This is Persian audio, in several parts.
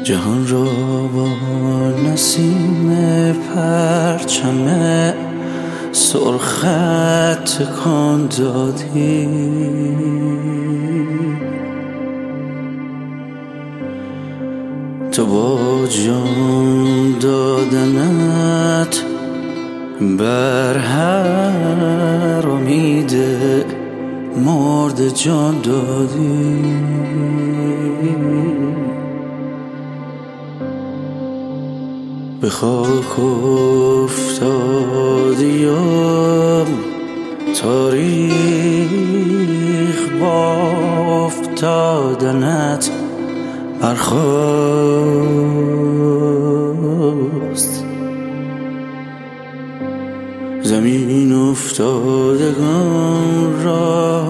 جهان را با نسیم پرچم سرخت تکان دادی، تو با جان دادنت بر هر امید مرد جان دادی. به خاک افتادیم تاریخ با افتادنت برخاست، زمین افتادگان را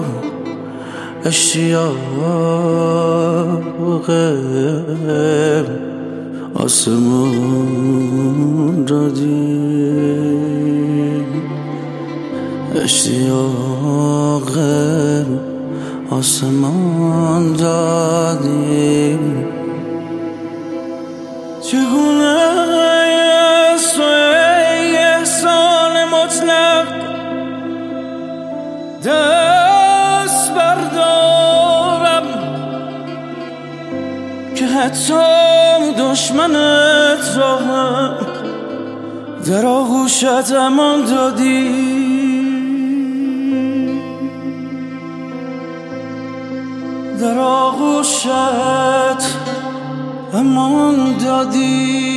اشتیاق آسمان دادیم، اشتیاق آسمان دادیم. چگونه از تو ای احسان مطلق دست بردارم که حتی دشمنت را هم در آغوشت امان دادی، در آغوشت امان دادی.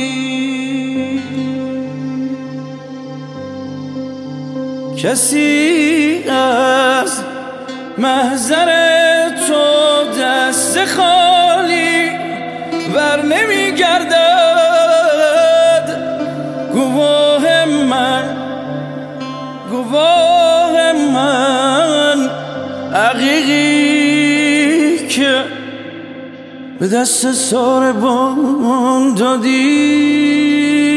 کسی از محضر تو دست خالی بر نمی گردد، گواه من عقیقی که به دست ساربان دادی.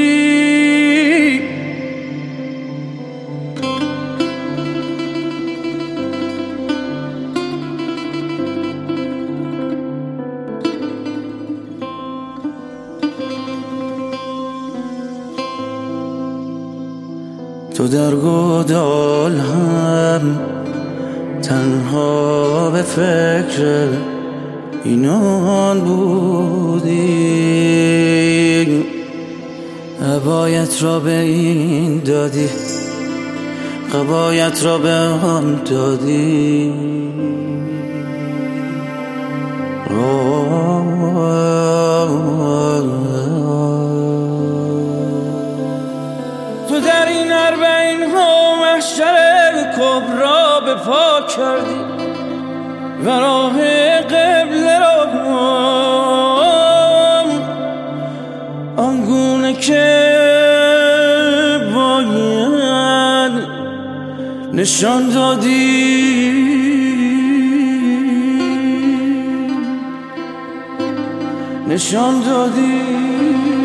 تو در گودال هم تنها به فکر اینان بودی، عبایت را به این دادی، قبایت را به هم دادی. تو در این اربعین ها محشر کبرا به پا کردی و راه قبله را آنگونه که باید نشان دادی. نشان دادی.